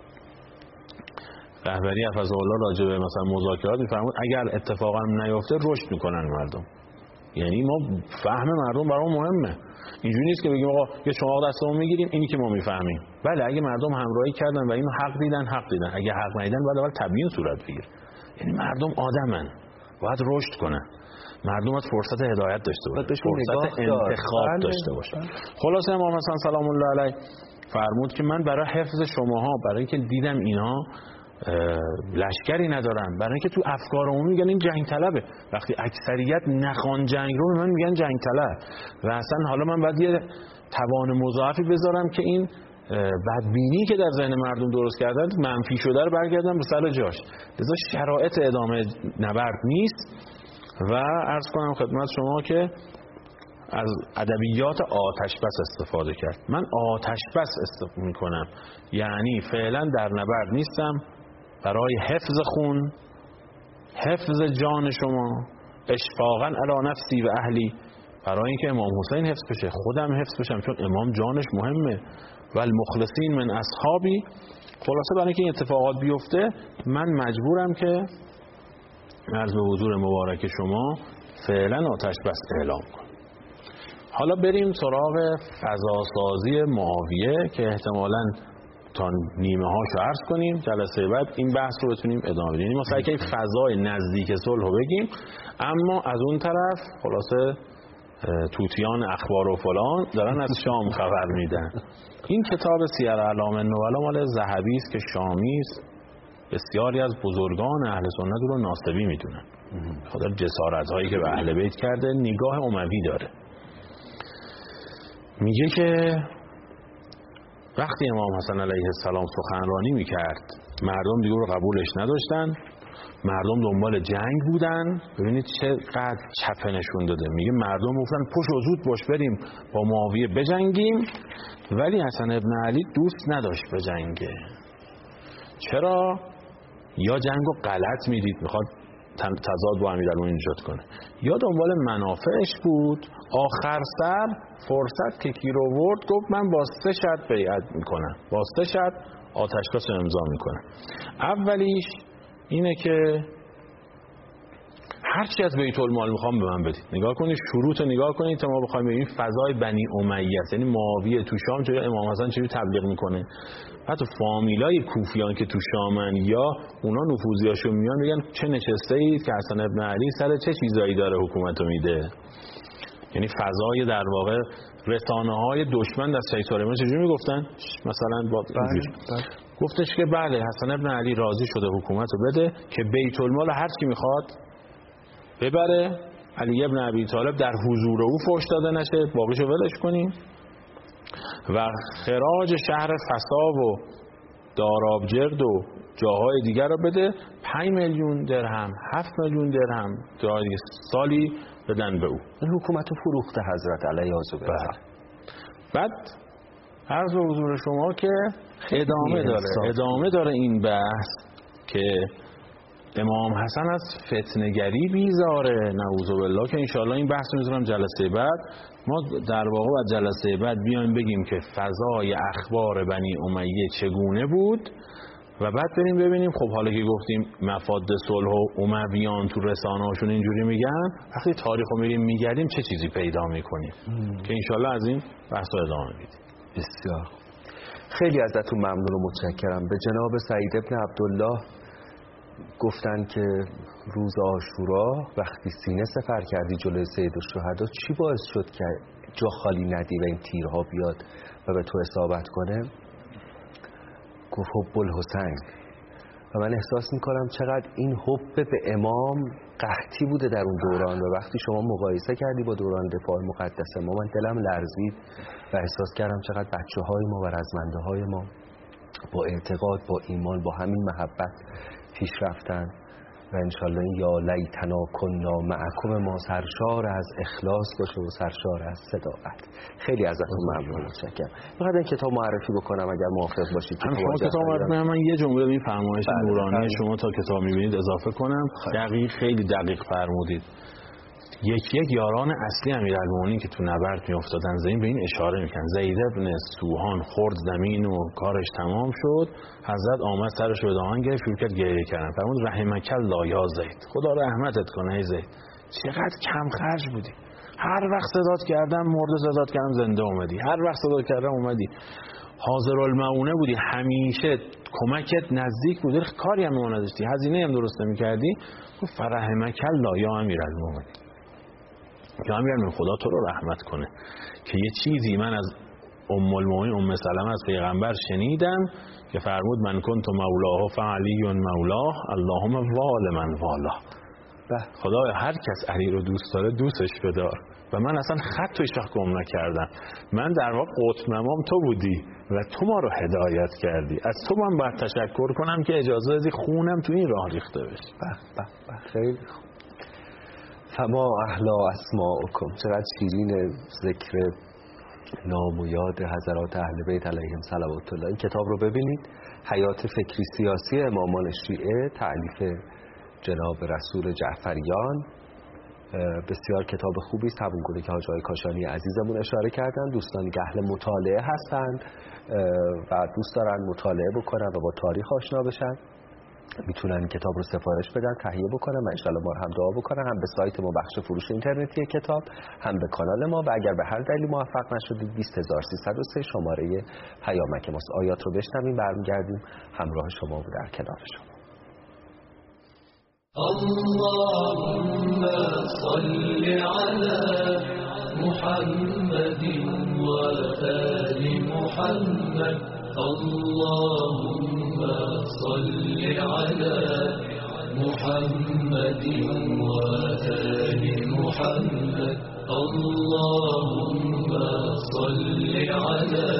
رهبری حفظه الله راجع به مثلا مذاکرات میفرمود اگر اتفاقا نیفته رشد میکنن مردم. یعنی ما فهم مردم برام مهمه. اینجوری نیست که بگیم آقا یه چماق دستمون میگیریم اینی که ما میفهمیم. بله اگه مردم همراهی کردن و اینو حق دیدن اگه حق ندیدن باید اول تبیین صورت بگیره. یعنی مردم آدمن، باید رشد کنن. مردم باید فرصت هدایت داشته باشن، فرصت انتخاب داشته باشن. خلاصه امام حسن سلام الله علیه فرمود که من برای حفظ شماها، برای اینکه دیدم اینا لشکری ندارن، برای اینکه تو افکار عمومی میگن این جنگ طلبه، وقتی اکثریت نخوان جنگ رو من میگن جنگ طلب و اصلا حالا من باید یه توان مضاعفی بذارم که این بدبینی که در ذهن مردم درست کردن منفی شده رو برگردن به سر جاش. لذا شرایط ادامه نبرد نیست و عرض کنم خدمت شما که از ادبیات آتش بس استفاده کرد. من آتش بس استفاده میکنم، یعنی فعلا در نبرد نیستم، برای حفظ خون، حفظ جان شما، اشفاقا علی نفسی و اهلی، برای اینکه امام حسین حفظ بشه، خودم حفظ بشم، چون امام جانش مهمه. و المخلصین من اصحابی. خلاصه برای اینکه این اتفاقات بیفته من مجبورم که عرض به حضور مبارک شما فعلا آتش بس اعلام کنم. حالا بریم سراغ فضاسازی معاویه که احتمالاً تا نیمه هاشو عرض کنیم، جلسه بعد این بحث رو بتونیم ادامه بدیم. ما سعی کنیم فضای نزدیک صلح رو بگیم، اما از اون طرف خلاصه توتیان اخبار و فلان دارن از شام خبر میدن. این کتاب سیر اعلام النبلا مال ذهبی است که شامی است. بسیاری از بزرگان اهل سنت رو ناسبی میدونن. خاطر جسارت هایی که به اهل بیت کرده، نگاه اموی داره. میگه که وقتی امام حسن علیه السلام سخنرانی میکرد مردم دیگه رو قبولش نداشتن، مردم دنبال جنگ بودن. ببینید چقدر چپه نشون داده. میگه مردم گفتن پشت زود باش بریم با معاویه بجنگیم، ولی حسن ابن علی دوست نداشت بجنگه. چرا؟ یا جنگو غلط میدید، میخواد تضاد با امیرالمومنین ایجاد کنه، یا دنبال منافعش بود. آخر سر فرصت که گیر آورد گفت من با 3 شرط بیعت میکنم، با 3 شرط آتشبس رو امضا میکنم. اولیش اینه که هرچی از بیت المال میخوام به من بدید. نگاه کنید شروط رو نگاه کنید تا ما بخوایم ببینیم فضای بنی امیه، یعنی معاویه تو شام چه امام حسن چجوری تبلیغ میکنه. حتی فامیلای کوفیان که تو شامن یا اونا نفوذیاشو میان میگن چه نشسته اید که حسن ابن علی سر چه چیزایی داره حکومتو میده. یعنی فضای در واقع رسانه‌های دشمن دست شهید سلیمان چجوری میگفتن؟ مثلا با گفتش که بله حسن ابن علی راضی شده حکومتو بده که بیت المال هر کی میخواد ببره، علی ابن ابی طالب در حضور او فحش داده نشه، باقیشو ولش کنیم، و خراج شهر فسا و دارابجرد و جاهای دیگر رو بده. 5 میلیون درهم 7 میلیون درهم سالی بدن به او. این حکومت فروخته حضرت علیه السلام. بعد عرض به حضور شما که ادامه داره این بحث که امام حسن از فتنه‌گری بیزاره، نعوذ بالله، که انشاءالله این بحث رو میذارم جلسه بعد. ما در واقع بعد جلسه بعد بیایم بگیم که فضای اخبار بنی امیه چگونه بود و بعد بریم ببینیم خب حالا که گفتیم مفاد صلح و امویان تو رسانه‌هاشون اینجوری میگن، وقتی تاریخ رو میریم میگردیم چه چیزی پیدا میکنیم که انشاءالله از این بحث رو ادامه میدیم. بسیار خیلی ازتون ممنون و متشکرم. به جناب سعید ابن عبدالله گفتن که روز عاشورا وقتی سینه سپر کردی جلوی سید الشهدا چی باعث شد که جا خالی ندی و این تیرها بیاد و به تو اصابت کنه؟ گفت حب الحسین. و من احساس میکنم چقدر این حب به امام قحطی بوده در اون دوران، و وقتی شما مقایسه کردی با دوران دفاع مقدس ما من دلم لرزید و احساس کردم چقدر بچه های ما و رزمنده های ما با اعتقاد، با ایمان، با همین محبت پیش رفتن و انشالله این یا لیتنا کنا معکم ما سرشار از اخلاص باشه و سرشار از صداقت. خیلی ازتون ممنون، متشکرم. می‌خوام این کتاب معرفی بکنم اگر موافق باشید. شما کتاب معرفی من یه جمله این فرمایش نورانی شما تا کتاب می‌بینید اضافه کنم. دقیق، خیلی دقیق فرمودید. یک یاران اصلی امیرالمومنین که تو نبرد میافتادن زمین به این اشاره میکنن. زید ابن سوهان خورد زمین و کارش تمام شد، حضرت آمد سرش به دامن گرفت شروع کرد گریه کردن. فرمود رحمک الله یا زید، خدا رحمتت کنه ای زید، چقدر کم خرج بودی، هر وقت صدات کردم مرده، صدات کردم زنده اومدی، هر وقت صدات کردم اومدی، حاضر المعونه بودی، همیشه کمکت نزدیک بود، کاری هم نداشتی، هزینه هم درست نمی‌کردی. گفت فرحمک الله یا امیرالمومنین، یا امیرالمومنین خدا تو رو رحمت کنه که یه چیزی من از ام المؤمنین ام سلمه از پیغمبر شنیدم که فرمود من کنت مولاه فعلی مولاه اللهم وال من والاه. خدا هر کس علی رو دوست داره دوستش بدار. و من اصلا خط تو هیچ وقت گم نکردم. من در واقع قطب نمام تو بودی و تو ما رو هدایت کردی. از تو من باید تشکر کنم که اجازه دادی خونم تو این راه ریخته بشه. خیلی خوب. فما احلا اسماءکم، چقدر شیرین ذکر نام و یاد حضرات اهل بیت علیهم صلوات الله. این کتاب رو ببینید، حیات فکری سیاسی امامان شیعه، تألیف جناب رسول جعفریان. بسیار کتاب خوبی است، همونگونه که حاج آقای کاشانی عزیزمون اشاره کردن. دوستانی که اهل مطالعه هستند و دوست دارن مطالعه بکنن و با تاریخ آشنا بشن، میتونن کتاب رو سفارش بدن، تهیه بکنن و انشالله ما هم دعا بکنن، هم به سایت ما بخش فروش اینترنتی کتاب، هم به کانال ما. و اگر به هر دلیلی موفق نشدید 20303 شماره پیامک ماست. آیات رو بشنویم، برمیگردیم همراه شما و در کنار شما. اللهم صل على محمد وآل محمد. اللهم صل على محمد وآل محمد. اللهم صل على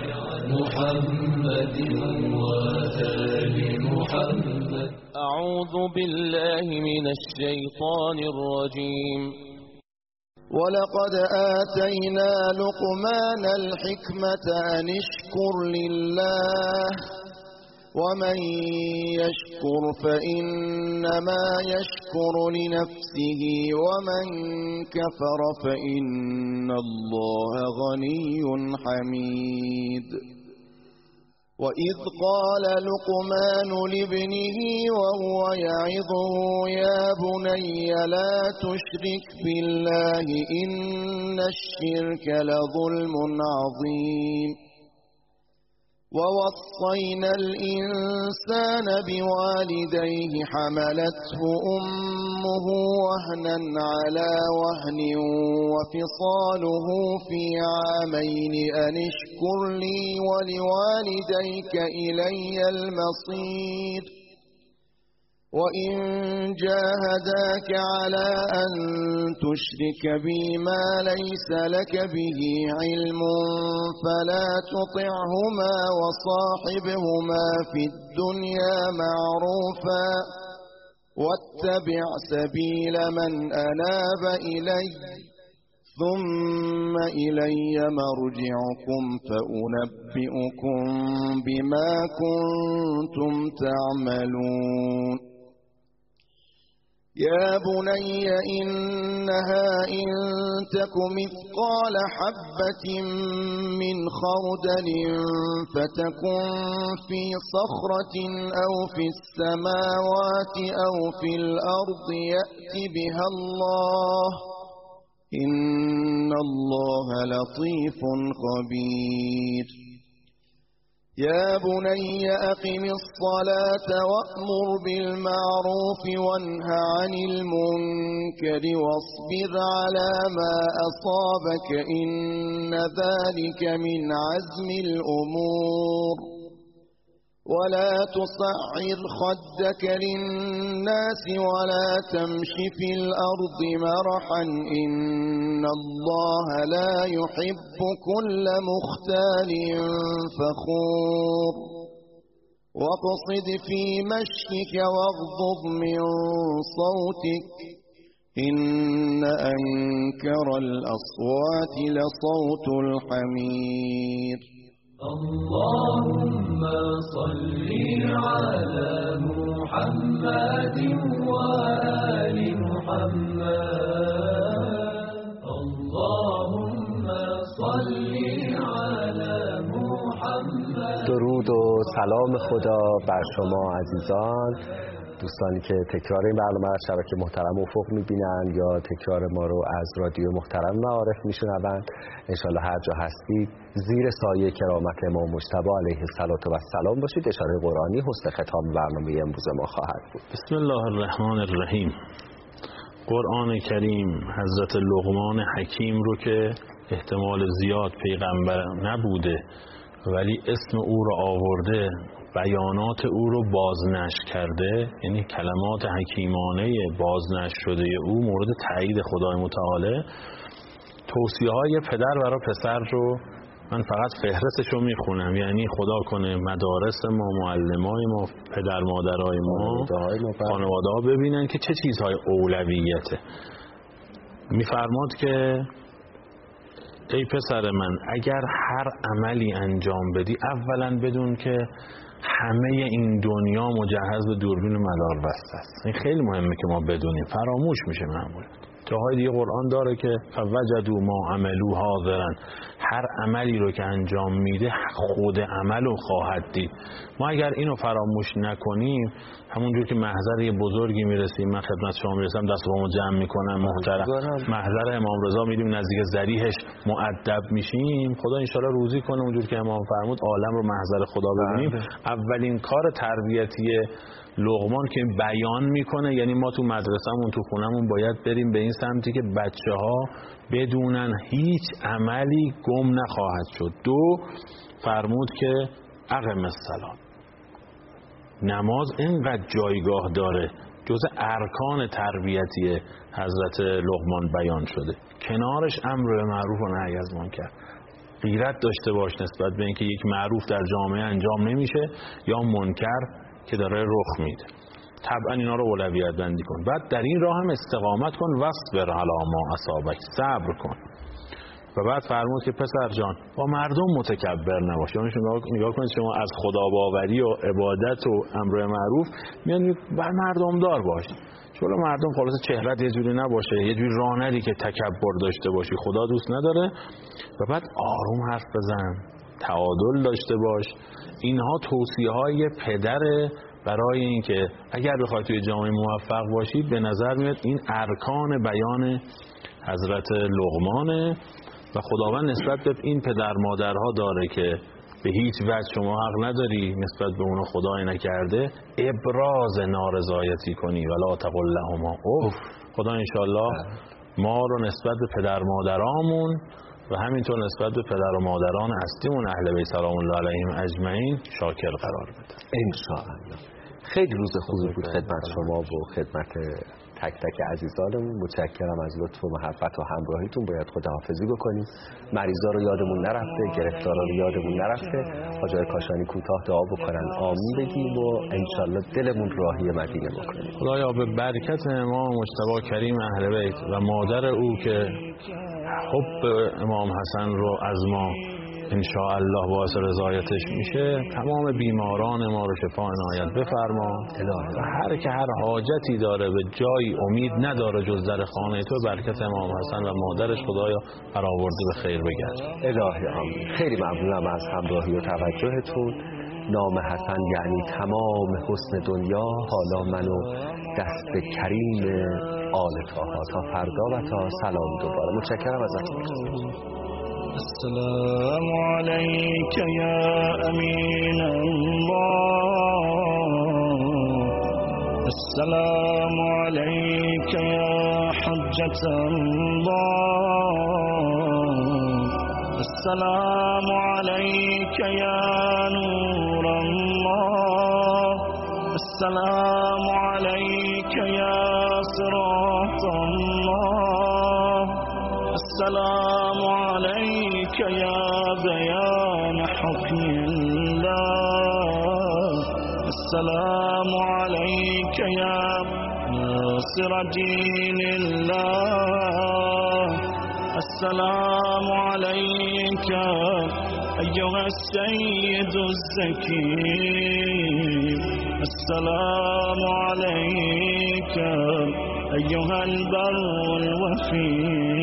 محمد وآل محمد. أعوذ بالله من الشيطان الرجيم. ولقد آتينا لقمان الحكمة أن اشكر لله ومن يشكر فإنما يشكر لنفسه ومن كفر فإن الله غني حميد. وإذ قال لقمان لابنه وهو يعظه يا بني لا تشرك بالله إن الشرك لظلم عظيم. ووصينا الإنسان بوالديه حملته أمه وهنا على وهن وفصاله في عامين أن اشكر لي ولوالديك إلي المصير. وإن جاهداك على أن تشرك بي ما ليس لك به علم فلا تطعهما وصاحبهما في الدنيا معروفا واتبع سبيل من أناب إلي ثم إلي مرجعكم فأنبئكم بما كنتم تعملون. يا بني إنها إن تك مثقال حبة من خردل فتكن في صخرة أو في السماوات أو في الأرض يأت بها الله إن الله لطيف خبير. يا بني أقم الصلاة وأمر بالمعروف وانه عن المنكر واصبر على ما أصابك إن ذلك من عزم الأمور. ولا تصعر خدك للناس ولا تمش في الأرض مرحا إن الله لا يحب كل مختال فخور. واقصد في مشيك واغضض من صوتك إن أنكر الأصوات لصوت الحمير. اللهم صل على محمد وآل محمد. اللهم صل على محمد. درود و سلام خدا بر شما عزیزان، دوستانی که تکرار این برنامه از شبکه محترم افق میبینن یا تکرار ما رو از رادیو محترم معارف میشنوند. انشالله هر جا هستید زیر سایه کرامت امام مجتبی علیه السلام باشید. اشاره قرآنی حسن ختام برنامه امروز ما خواهد بود. بسم الله الرحمن الرحیم. قرآن کریم حضرت لقمان حکیم رو که احتمال زیاد پیغمبر نبوده ولی اسم او رو آورده، بیانات او رو بازنشر کرده، یعنی کلمات حکیمانه بازنشر شده او مورد تایید خدای متعال توصیه‌های پدر برای پسر رو من فقط فهرستش رو میخونم. یعنی خدا کنه مدارس ما، معلمای ما، پدر مادرای ما، خانواده ها ببینن که چه چیزهای اولویته. میفرماد که ای پسر من اگر هر عملی انجام بدی اولا بدون که همه این دنیا مجهز به دوربین و مدار بسته است. این خیلی مهمه که ما بدونیم، فراموش میشه معمولا. جاهای دیگه قرآن داره که فوجدوا ما عملوا حاضرا، هر عملی رو که انجام میده خود عملو خواهد دید. ما اگر اینو فراموش نکنیم همونجور که محضر یه بزرگی میرسیم، من خدمت شما میرسم دست و پامو جمع میکنم محترم، محضر امام رضا میریم نزدیک ذریحش مؤدب میشیم، خدا انشالله روزی کنه اونجور که امام فرمود عالم رو محضر خدا ببینیم. اولین کار تربیتی لقمان که بیان میکنه، یعنی ما تو مدرسه‌مون تو خونمون باید بریم به این سمتی که بچه‌ها بدونن هیچ عملی گم نخواهد شد. دو، فرمود که اقم الصلاة، نماز اینقدر جایگاه داره، جزء ارکان تربیتی حضرت لقمان بیان شده. کنارش امر به معروف و نهی از منکر. غیرت داشته باش نسبت به اینکه یک معروف در جامعه انجام نمیشه یا منکر که داره رخ میده. طبعا اینا رو اولویت بندی کن. بعد در این راه هم استقامت کن، واصبر علی ما اصابک، صبر کن. و بعد فرمود که پسر جان با مردم متکبر نباش. یعنی نگاه کنید شما از خدا باوری و عبادت و امر معروف میاد بر مردم دار باش. چون مردم خلاص چهرت یه جوری نباشه، یه جوری راه ندی که تکبر داشته باشی، خدا دوست نداره. و بعد آروم حرف بزن، تعادل داشته باش. اینها توصیه‌های پدره برای اینکه اگر بخوای توی جامعه موفق باشی. به نظر میاد این ارکان بیان حضرت لقمانه و خداوند نسبت به این پدر مادرها داره که به هیچ وجه شما حق نداری نسبت به اونو خدای نکرده ابراز نارضایتی کنی ولا تقل لهما اف. خدا انشالله ما رو نسبت به پدر مادرامون و همینطور نسبت به پدر و مادران اصلیمون اهل بیت سلام الله علیهم اجمعین شاکر قرار بده انشاءالله. خیلی روز خوبی بود خدمت شما و خدمت تک تک عزیزانمون. متشکرم از لطف و محبت و همراهیتون. باید خداحافظی بکنیم. مریضا رو یادمون نرفته، گرفتارا رو یادمون نرفته. حاجی کاشانی کوتاه دعا بکنن آمین بگیم و انشالله دلمون راهی مدینه بکنیم. خدایا به برکت امام مجتبی کریم اهل بیت و مادر او که حب امام حسن رو از ما انشاءالله باعث رضایتش میشه، تمام بیماران ما رو شفا عنایت بفرما. و هر که هر حاجتی داره به جایی امید نداره جز در خانه تو، برکت امام حسن و مادرش خدایا برآورده به خیر بگرد. الهی آمین. خیلی ممنونم از همراهی و توجهتون. نام حسن یعنی تمام حسن دنیا. حالا منو دست کریم آل طاها. تا فردا و تا سلام دوباره. متشکرم ازتون. السلام عليك يا أمين الله، السلام عليك يا حجة الله، السلام عليك يا نور الله، السلام عليك يا صراط الله، السلام عليك يا بيان حكم الله، السلام عليك يا ناصر دين الله، السلام عليك أيها السيد الزكي، السلام عليك أيها البر الوفي،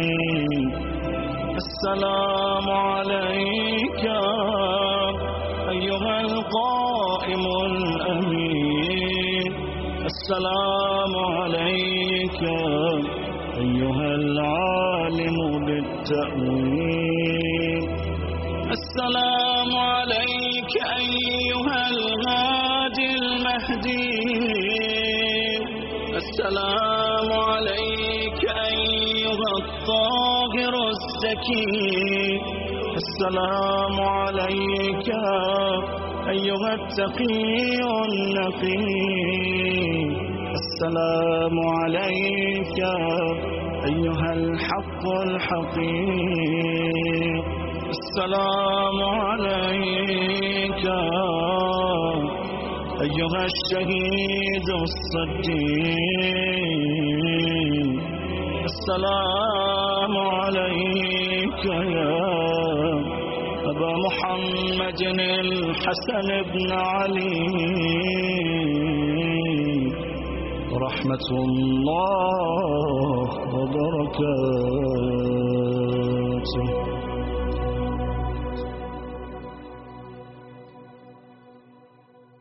السلام عليك أيها القائم الأمين، السلام عليك أيها العالم بالتأويل، السلام عليك أيها الهادي المهدي، السلام عليك أيها الطاهر الزكي، السلام عليك أيها التقي النقي، السلام عليك أيها الحق الحق الحقيق. السلام عليك أيها الشهيد الصديق. السلام عليك يا أبا محمد الحسن بن علي. رحمة الله وبركاته.